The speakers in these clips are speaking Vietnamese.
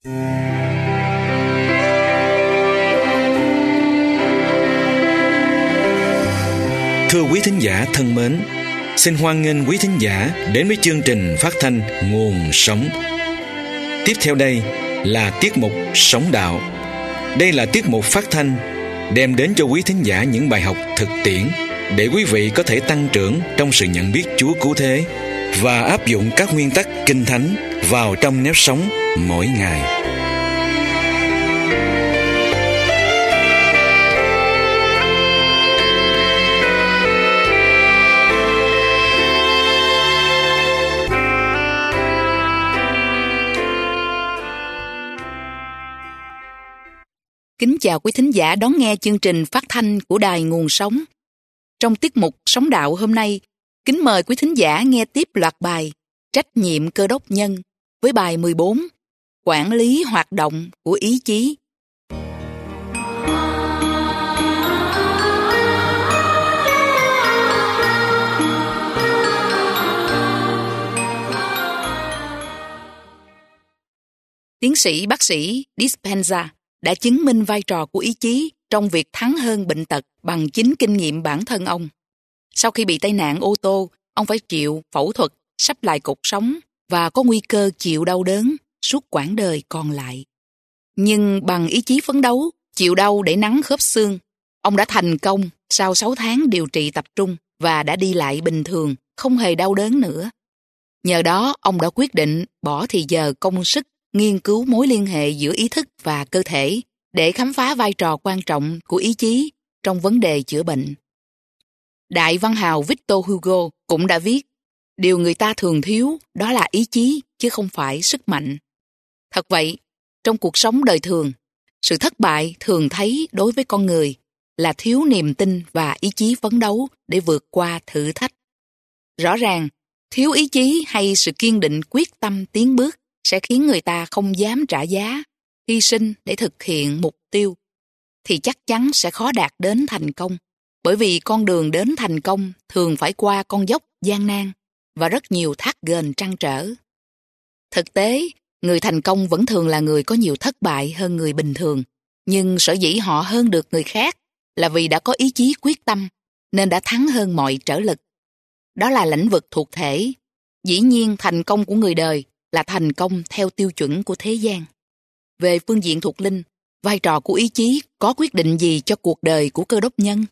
Thưa quý thính giả thân mến, xin hoan nghênh quý thính giả đến với chương trình phát thanh Nguồn Sống. Tiếp theo đây là tiết mục Sống Đạo. Đây là tiết mục phát thanh đem đến cho quý thính giả những bài học thực tiễn để quý vị có thể tăng trưởng trong sự nhận biết Chúa cứu thế và áp dụng các nguyên tắc Kinh Thánh vào trong nếp sống mỗi ngày. Kính chào quý thính giả đón nghe chương trình phát thanh của Đài Nguồn Sống. Trong tiết mục Sống Đạo hôm nay, kính mời quý thính giả nghe tiếp loạt bài Trách nhiệm cơ đốc nhân với bài 14, Quản lý hoạt động của ý chí. Tiến sĩ bác sĩ Dispenza đã chứng minh vai trò của ý chí trong việc thắng hơn bệnh tật bằng chính kinh nghiệm bản thân ông. Sau khi bị tai nạn ô tô, ông phải chịu phẫu thuật sắp lại cột sống và có nguy cơ chịu đau đớn suốt quãng đời còn lại. Nhưng bằng ý chí phấn đấu, chịu đau để nắn khớp xương, ông đã thành công sau 6 tháng điều trị tập trung và đã đi lại bình thường, không hề đau đớn nữa. Nhờ đó, ông đã quyết định bỏ thì giờ công sức nghiên cứu mối liên hệ giữa ý thức và cơ thể để khám phá vai trò quan trọng của ý chí trong vấn đề chữa bệnh. Đại văn hào Victor Hugo cũng đã viết, điều người ta thường thiếu đó là ý chí chứ không phải sức mạnh. Thật vậy, trong cuộc sống đời thường, sự thất bại thường thấy đối với con người là thiếu niềm tin và ý chí phấn đấu để vượt qua thử thách. Rõ ràng, thiếu ý chí hay sự kiên định quyết tâm tiến bước sẽ khiến người ta không dám trả giá, hy sinh để thực hiện mục tiêu, thì chắc chắn sẽ khó đạt đến thành công, bởi vì con đường đến thành công thường phải qua con dốc gian nan và rất nhiều thác ghềnh trăn trở. Thực tế, người thành công vẫn thường là người có nhiều thất bại hơn người bình thường, nhưng sở dĩ họ hơn được người khác là vì đã có ý chí quyết tâm, nên đã thắng hơn mọi trở lực. Đó là lĩnh vực thuộc thể. Dĩ nhiên, thành công của người đời là thành công theo tiêu chuẩn của thế gian. Về phương diện thuộc linh, vai trò của ý chí có quyết định gì cho cuộc đời của cơ đốc nhân?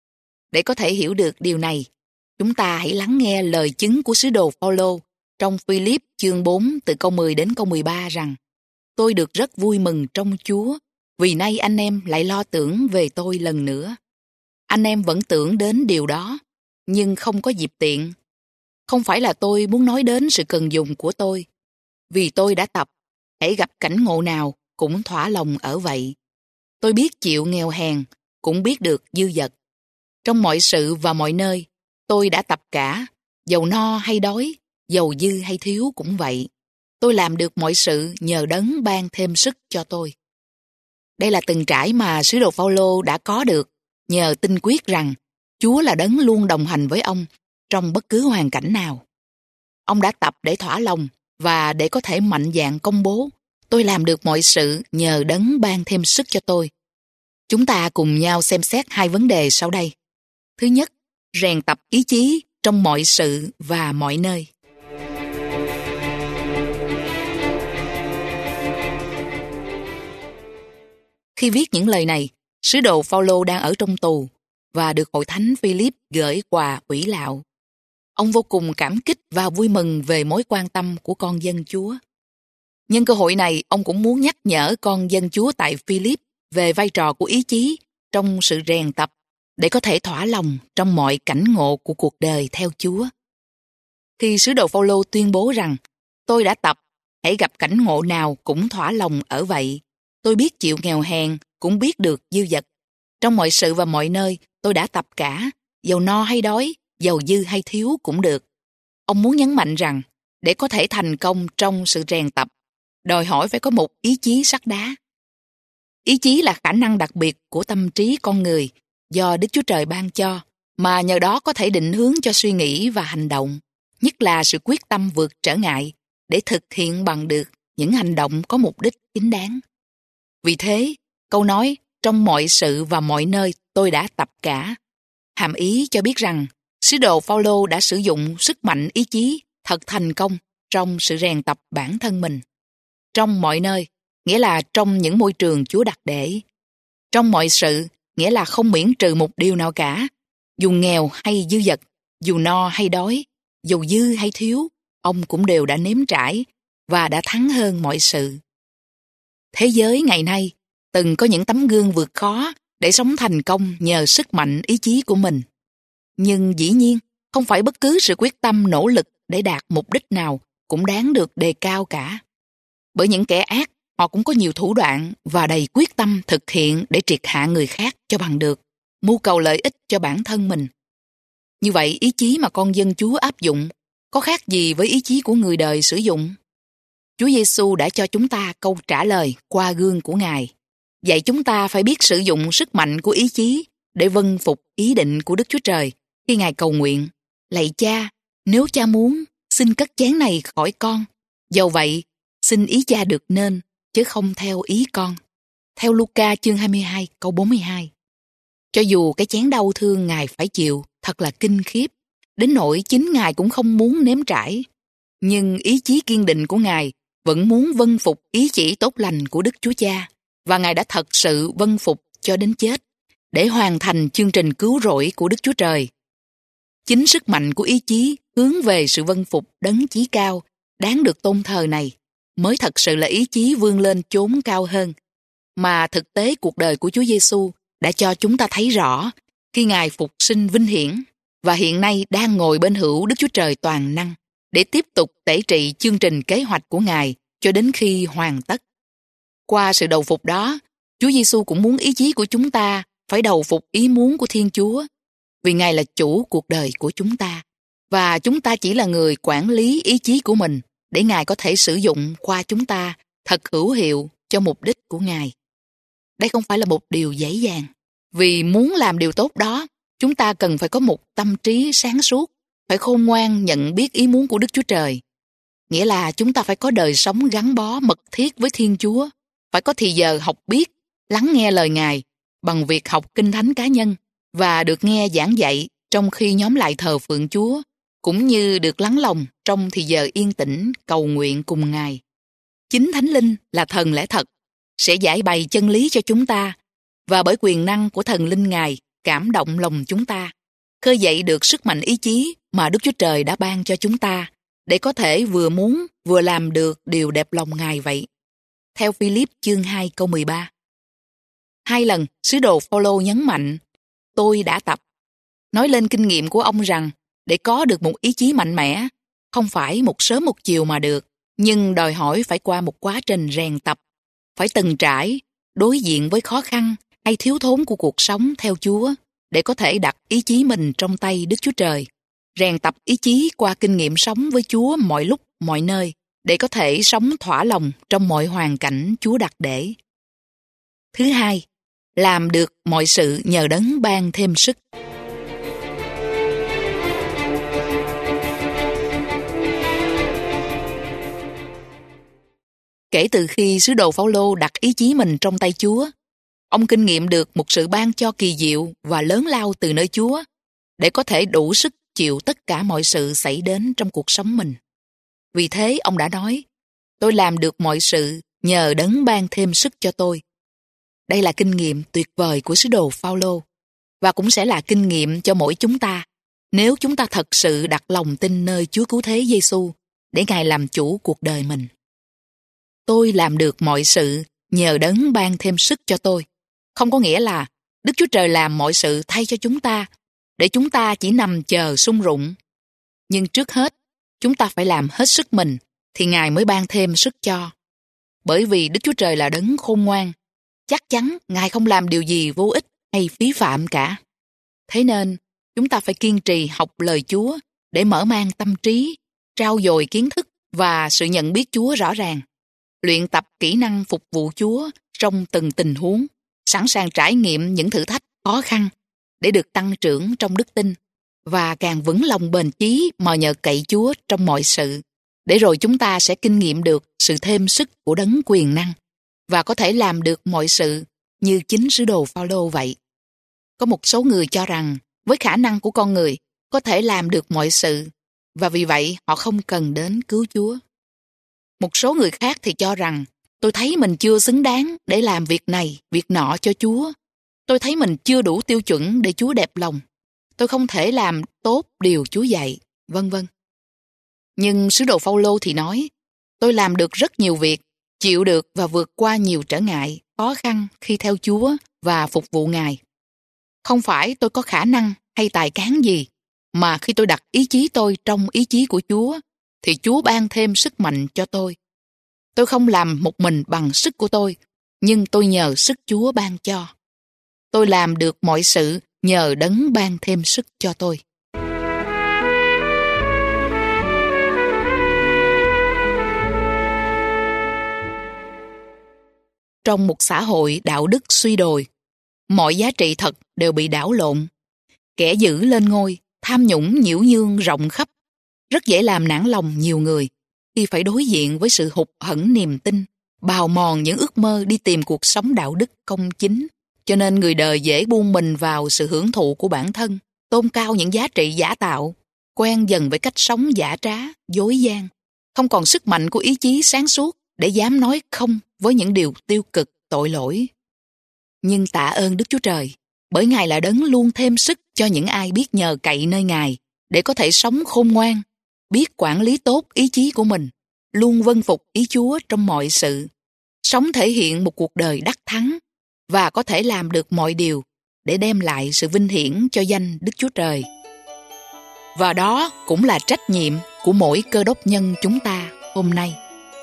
Để có thể hiểu được điều này, chúng ta hãy lắng nghe lời chứng của sứ đồ Phaolô trong Philip chương 4 từ câu 10 đến câu 13 rằng: Tôi được rất vui mừng trong Chúa, vì nay anh em lại lo tưởng về tôi lần nữa. Anh em vẫn tưởng đến điều đó, nhưng không có dịp tiện. Không phải là tôi muốn nói đến sự cần dùng của tôi, vì tôi đã tập, hễ gặp cảnh ngộ nào cũng thỏa lòng ở vậy. Tôi biết chịu nghèo hèn, cũng biết được dư dật. Trong mọi sự và mọi nơi, tôi đã tập cả, dầu no hay đói, dầu dư hay thiếu cũng vậy. Tôi làm được mọi sự nhờ Đấng ban thêm sức cho tôi. Đây là từng trải mà sứ đồ Phaolô đã có được nhờ tin quyết rằng Chúa là Đấng luôn đồng hành với ông trong bất cứ hoàn cảnh nào. Ông đã tập để thỏa lòng và để có thể mạnh dạn công bố, tôi làm được mọi sự nhờ Đấng ban thêm sức cho tôi. Chúng ta cùng nhau xem xét hai vấn đề sau đây. Thứ nhất, rèn tập ý chí trong mọi sự và mọi nơi. Khi viết những lời này, sứ đồ Phaolô đang ở trong tù và được hội thánh Philip gửi quà ủy lạo. Ông vô cùng cảm kích và vui mừng về mối quan tâm của con dân Chúa. Nhân cơ hội này, ông cũng muốn nhắc nhở con dân Chúa tại Philip về vai trò của ý chí trong sự rèn tập để có thể thỏa lòng trong mọi cảnh ngộ của cuộc đời theo Chúa. Khi sứ đồ Phaolô tuyên bố rằng tôi đã tập, hễ gặp cảnh ngộ nào cũng thỏa lòng ở vậy. Tôi biết chịu nghèo hèn, cũng biết được dư dật. Trong mọi sự và mọi nơi, tôi đã tập cả, dầu no hay đói, dầu dư hay thiếu cũng được. Ông muốn nhấn mạnh rằng, để có thể thành công trong sự rèn tập, đòi hỏi phải có một ý chí sắt đá. Ý chí là khả năng đặc biệt của tâm trí con người do Đức Chúa Trời ban cho, mà nhờ đó có thể định hướng cho suy nghĩ và hành động, nhất là sự quyết tâm vượt trở ngại để thực hiện bằng được những hành động có mục đích chính đáng. Vì thế, câu nói trong mọi sự và mọi nơi tôi đã tập cả, hàm ý cho biết rằng sứ đồ Phao-lô đã sử dụng sức mạnh ý chí thật thành công trong sự rèn tập bản thân mình. Trong mọi nơi, nghĩa là trong những môi trường Chúa đặt để. Trong mọi sự, nghĩa là không miễn trừ một điều nào cả. Dù nghèo hay dư dật, dù no hay đói, dù dư hay thiếu, ông cũng đều đã nếm trải và đã thắng hơn mọi sự. Thế giới ngày nay từng có những tấm gương vượt khó để sống thành công nhờ sức mạnh ý chí của mình. Nhưng dĩ nhiên, không phải bất cứ sự quyết tâm nỗ lực để đạt mục đích nào cũng đáng được đề cao cả. Bởi những kẻ ác, họ cũng có nhiều thủ đoạn và đầy quyết tâm thực hiện để triệt hạ người khác cho bằng được, mưu cầu lợi ích cho bản thân mình. Như vậy, ý chí mà con dân Chúa áp dụng có khác gì với ý chí của người đời sử dụng? Chúa Giêsu đã cho chúng ta câu trả lời qua gương của Ngài. Vậy chúng ta phải biết sử dụng sức mạnh của ý chí để vâng phục ý định của Đức Chúa Trời khi Ngài cầu nguyện: Lạy Cha, nếu Cha muốn, xin cất chén này khỏi con. Dầu vậy, xin ý Cha được nên, chứ không theo ý con. Theo Luca chương 22 câu 42. Cho dù cái chén đau thương Ngài phải chịu thật là kinh khiếp, đến nỗi chính Ngài cũng không muốn nếm trải, nhưng ý chí kiên định của Ngài vẫn muốn vâng phục ý chỉ tốt lành của Đức Chúa Cha, và Ngài đã thật sự vâng phục cho đến chết, để hoàn thành chương trình cứu rỗi của Đức Chúa Trời. Chính sức mạnh của ý chí hướng về sự vâng phục đấng chí cao, đáng được tôn thờ này, mới thật sự là ý chí vươn lên chốn cao hơn, mà thực tế cuộc đời của Chúa Giêsu đã cho chúng ta thấy rõ khi Ngài phục sinh vinh hiển và hiện nay đang ngồi bên hữu Đức Chúa Trời toàn năng để tiếp tục tể trị chương trình kế hoạch của Ngài cho đến khi hoàn tất. Qua sự đầu phục đó, Chúa Giêsu cũng muốn ý chí của chúng ta phải đầu phục ý muốn của Thiên Chúa, vì Ngài là chủ cuộc đời của chúng ta, và chúng ta chỉ là người quản lý ý chí của mình để Ngài có thể sử dụng qua chúng ta thật hữu hiệu cho mục đích của Ngài. Đây không phải là một điều dễ dàng, vì muốn làm điều tốt đó, chúng ta cần phải có một tâm trí sáng suốt, phải khôn ngoan nhận biết ý muốn của Đức Chúa Trời. Nghĩa là chúng ta phải có đời sống gắn bó mật thiết với Thiên Chúa, phải có thì giờ học biết, lắng nghe lời Ngài bằng việc học kinh thánh cá nhân và được nghe giảng dạy trong khi nhóm lại thờ phượng Chúa, cũng như được lắng lòng trong thì giờ yên tĩnh cầu nguyện cùng Ngài. Chính Thánh Linh là thần lẽ thật, sẽ giải bày chân lý cho chúng ta, và bởi quyền năng của thần linh Ngài cảm động lòng chúng ta, khơi dậy được sức mạnh ý chí mà Đức Chúa Trời đã ban cho chúng ta, để có thể vừa muốn vừa làm được điều đẹp lòng Ngài vậy. Theo Philip chương 2 câu 13. 2 lần sứ đồ Phao-lô nhấn mạnh: tôi đã tập, nói lên kinh nghiệm của ông rằng để có được một ý chí mạnh mẽ, không phải một sớm một chiều mà được, nhưng đòi hỏi phải qua một quá trình rèn tập, phải từng trải, đối diện với khó khăn hay thiếu thốn của cuộc sống theo Chúa, để có thể đặt ý chí mình trong tay Đức Chúa Trời, rèn tập ý chí qua kinh nghiệm sống với Chúa mọi lúc, mọi nơi, để có thể sống thỏa lòng trong mọi hoàn cảnh Chúa đặt để. Thứ hai, làm được mọi sự nhờ đấng ban thêm sức. Kể từ khi sứ đồ Phao-lô đặt ý chí mình trong tay Chúa, ông kinh nghiệm được một sự ban cho kỳ diệu và lớn lao từ nơi Chúa để có thể đủ sức chịu tất cả mọi sự xảy đến trong cuộc sống mình. Vì thế ông đã nói: tôi làm được mọi sự nhờ đấng ban thêm sức cho tôi. Đây là kinh nghiệm tuyệt vời của sứ đồ Phao-lô, và cũng sẽ là kinh nghiệm cho mỗi chúng ta nếu chúng ta thật sự đặt lòng tin nơi Chúa Cứu Thế Giêsu để Ngài làm chủ cuộc đời mình. Tôi làm được mọi sự nhờ đấng ban thêm sức cho tôi, không có nghĩa là Đức Chúa Trời làm mọi sự thay cho chúng ta, để chúng ta chỉ nằm chờ sung rụng. Nhưng trước hết, chúng ta phải làm hết sức mình, thì Ngài mới ban thêm sức cho. Bởi vì Đức Chúa Trời là đấng khôn ngoan, chắc chắn Ngài không làm điều gì vô ích hay phí phạm cả. Thế nên, chúng ta phải kiên trì học lời Chúa để mở mang tâm trí, trau dồi kiến thức và sự nhận biết Chúa rõ ràng. Luyện tập kỹ năng phục vụ Chúa trong từng tình huống, sẵn sàng trải nghiệm những thử thách khó khăn để được tăng trưởng trong đức tin và càng vững lòng bền chí mà nhờ cậy Chúa trong mọi sự. để rồi chúng ta sẽ kinh nghiệm được sự thêm sức của đấng quyền năng và có thể làm được mọi sự như chính sứ đồ Phao-lô vậy. Có một số người cho rằng với khả năng của con người có thể làm được mọi sự và vì vậy họ không cần đến cứu Chúa. Một số người khác thì cho rằng tôi thấy mình chưa xứng đáng để làm việc này, việc nọ cho Chúa. Tôi thấy mình chưa đủ tiêu chuẩn để Chúa đẹp lòng. Tôi không thể làm tốt điều Chúa dạy, vân vân. Nhưng sứ đồ Phao-lô thì nói, tôi làm được rất nhiều việc, chịu được và vượt qua nhiều trở ngại, khó khăn khi theo Chúa và phục vụ Ngài. Không phải tôi có khả năng hay tài cán gì, mà khi tôi đặt ý chí tôi trong ý chí của Chúa, thì Chúa ban thêm sức mạnh cho tôi. Tôi không làm một mình bằng sức của tôi, nhưng tôi nhờ sức Chúa ban cho. Tôi làm được mọi sự nhờ đấng ban thêm sức cho tôi. Trong một xã hội đạo đức suy đồi, mọi giá trị thật đều bị đảo lộn. Kẻ dữ lên ngôi, tham nhũng nhiễu nhương rộng khắp, rất dễ làm nản lòng nhiều người khi phải đối diện với sự hụt hẫng niềm tin, bào mòn những ước mơ đi tìm cuộc sống đạo đức công chính. Cho nên người đời dễ buông mình vào sự hưởng thụ của bản thân, tôn cao những giá trị giả tạo, quen dần với cách sống giả trá, dối gian, không còn sức mạnh của ý chí sáng suốt để dám nói không với những điều tiêu cực, tội lỗi. Nhưng tạ ơn Đức Chúa Trời, bởi Ngài là đấng luôn thêm sức cho những ai biết nhờ cậy nơi Ngài để có thể sống khôn ngoan, biết quản lý tốt ý chí của mình, luôn vâng phục ý Chúa trong mọi sự, sống thể hiện một cuộc đời đắc thắng và có thể làm được mọi điều để đem lại sự vinh hiển cho danh Đức Chúa Trời. Và đó cũng là trách nhiệm của mỗi Cơ Đốc nhân chúng ta hôm nay.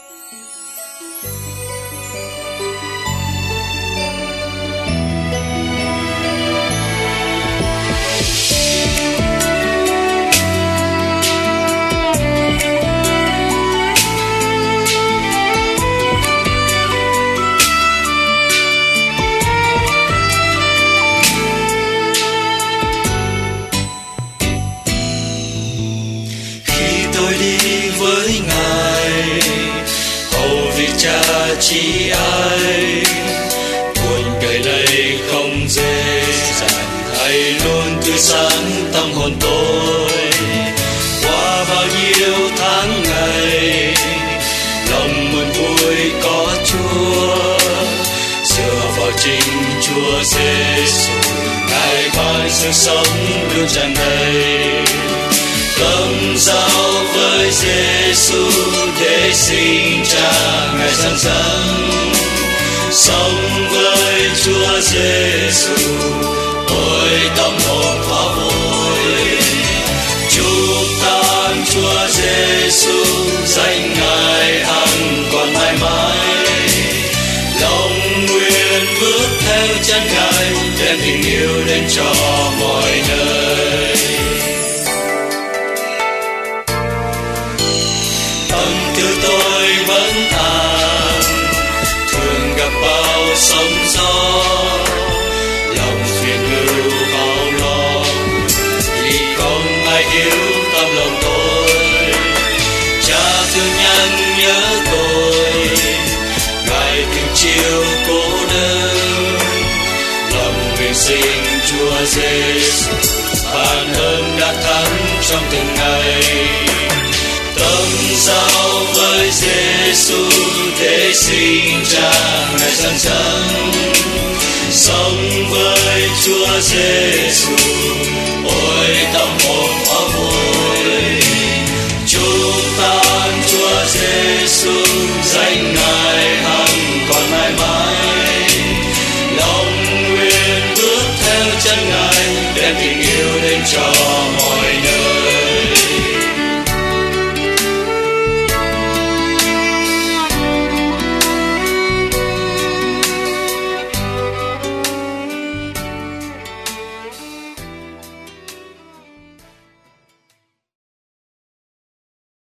Chỉ ai buồn cây này không dễ dàng, hãy luôn tươi sáng tâm hồn tôi. Qua bao nhiêu tháng ngày, lòng buồn vui có Chúa, dựa vào chính Chúa Giêsu, Ngài ban sự sống luôn tràn đầy. Tâm giao với Giêsu để xin Cha Ngài dẫn dẫn, sống với Chúa Giêsu, ôi tâm hồn hóa vui. Chúc tặng Chúa Giêsu, danh Ngài hằng còn mãi mãi. Lòng nguyện bước theo chân Ngài, đem tình yêu đến cho mọi nơi. Từ tôi vẫn tàn, thường gặp bao sóng gió, lòng phiền lưu bao lo, vì không ai hiểu tâm lòng tôi. Cha thương nhắn nhớ tôi, Ngài từng chiều cô đơn, lòng nguyện xin Chúa Giêsu ban ơn đã thắng trong từng ngày. Tâm giao với Giêsu để xin Cha Ngài dẫn dẫn, sống với Chúa Giêsu,